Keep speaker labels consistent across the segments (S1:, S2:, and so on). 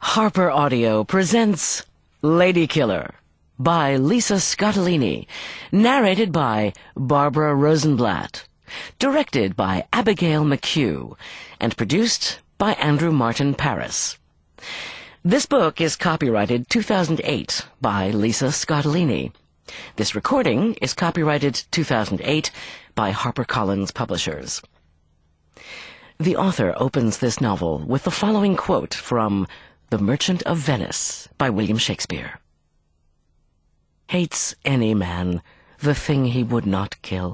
S1: Harper Audio presents Lady Killer by Lisa Scottolini, narrated by Barbara Rosenblatt, directed by Abigail McHugh, and produced by Andrew Martin Paris. This book is copyrighted 2008 by Lisa Scottolini. This recording is copyrighted 2008 by HarperCollins Publishers. The author opens this novel with the following quote from The Merchant of Venice by William Shakespeare. Hates any man the thing he would not kill.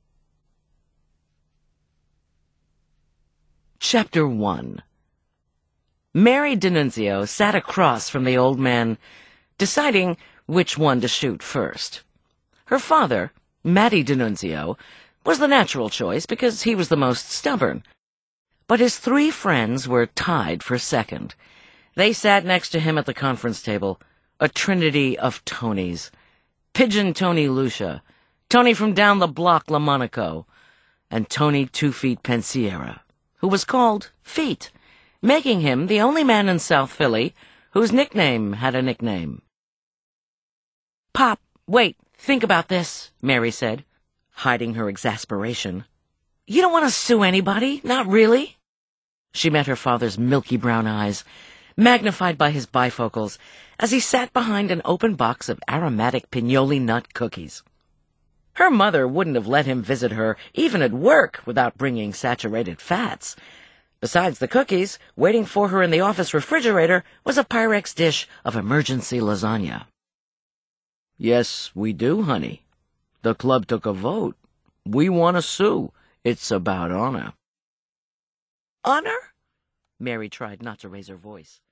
S1: Chapter 1. Mary D'Annunzio sat across from the old man, deciding which one to shoot first. Her father, Matty D'Annunzio, was the natural choice because he was the most stubborn. But his three friends were tied for second. They sat next to him at the conference table, a trinity of Tonys. Pigeon Tony Lucia, Tony from down the block La Monaco, and Tony 2 Feet Pensiera, who was called Feet, making him the only man in South Philly whose nickname had a nickname. "Pop, wait, think about this," Mary said, hiding her exasperation. "You don't want to sue anybody, not really?" She met her father's milky brown eyes, magnified by his bifocals, as he sat behind an open box of aromatic pinoli nut cookies. Her mother wouldn't have let him visit her, even at work, without bringing saturated fats. Besides the cookies, waiting for her in the office refrigerator was a Pyrex dish of emergency lasagna. "Yes, we do, honey. The club took a vote. We want to sue. It's about honor." "Honor?" Mary tried not to raise her voice.